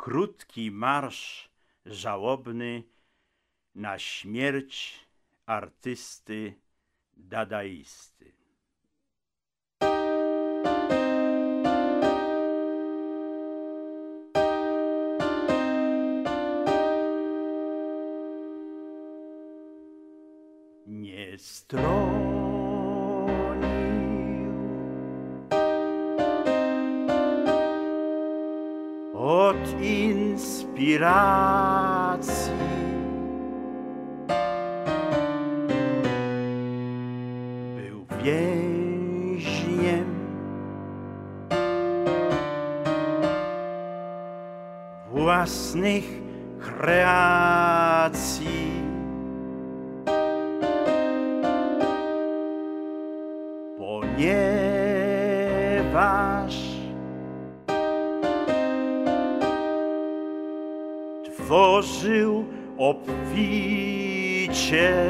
krótki marsz żałobny na śmierć artysty dadaisty. Nie stronił od inspiracji, był więźniem własnych kreacji. Ponieważ tworzył obficie,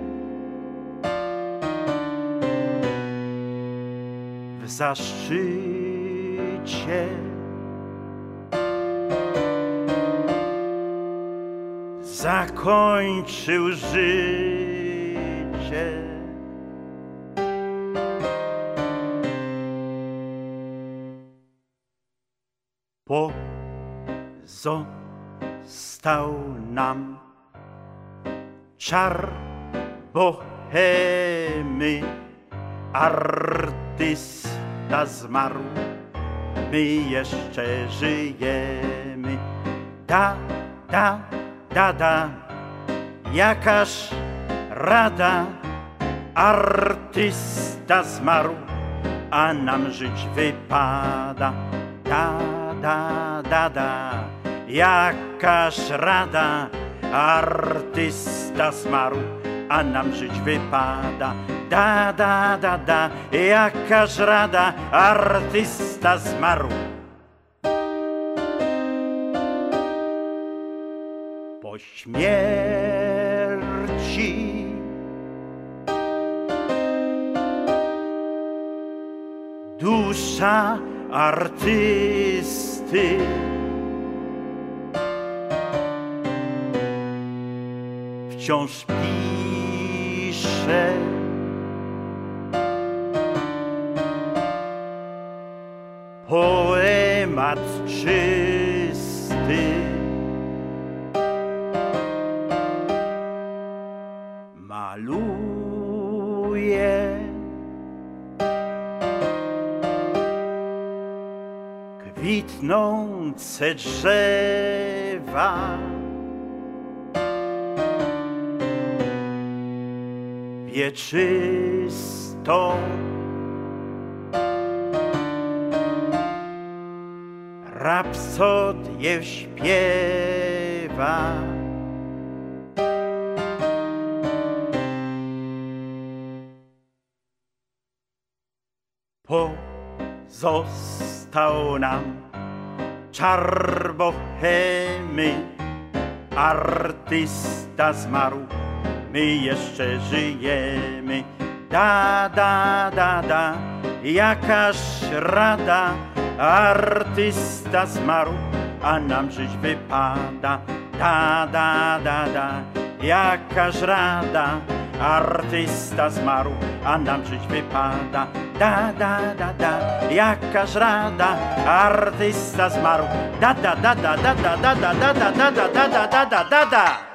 w zaszczycie, zakończył życie. Pozostał nam czar bohemy, artysta zmarł, my jeszcze żyjemy. Da, jakaż rada, artysta zmarł, a nam żyć wypada. Da, jakaż rada, artysta zmarł, a nam żyć wypada. Da, jakaż rada, artysta zmarł. Po śmierci dusza artysty wciąż pisze, poemat czysty, maluje kwitnące drzewa, wieczystą rapsodię śpiewa. Pozostał nam czar bohemy, artysta zmarł, my jeszcze żyjemy. Da, jakaż rada, artysta zmarł, a nam żyć wypada. Da, jakaż rada, artysta zmarł, a nam żyć wypada. Da, jakaż rada, artysta zmarł. Da.